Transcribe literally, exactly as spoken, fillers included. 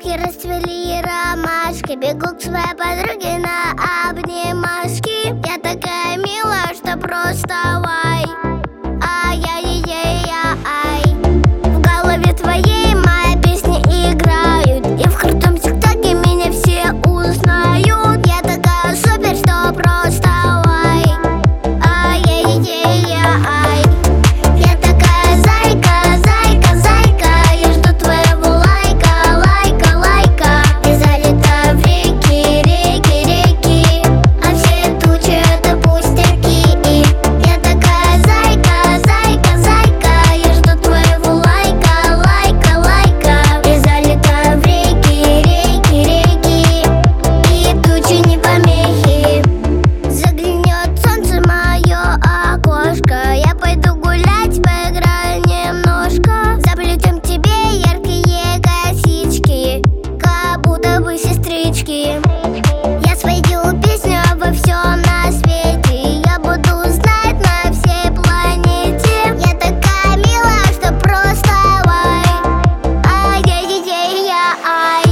Ветки расцвели ромашки, бегу к своей подруге на обнимашки. Я такая милая, что просто вай. Ай-яй-яй-яй-ай. В голове твоей мои песни играют, и в крутом тиктоке меня все узнают. Я такая супер, что просто вай. Ай-яй-яй-яй-ай. Я такая зайка, зайка, зайка. Я жду твоего лайка, лайка, лайка. И залета в реки, реки, реки. А все тучи это пустяки. Я такая зайка, зайка, зайка. Я жду твоего лайка, лайка, лайка. И залета в реки, реки, реки. И тучи не помехи. Заглянет солнце в мое окошко. Я пойду гулять, поиграю немножко. Заплетем тебе яркие косички, как будто бы сестрички. Я спою песню обо всем на свете. Я буду знать на всей планете. Я такая милая, что просто вай. Ай-яй-яй-яй-яй.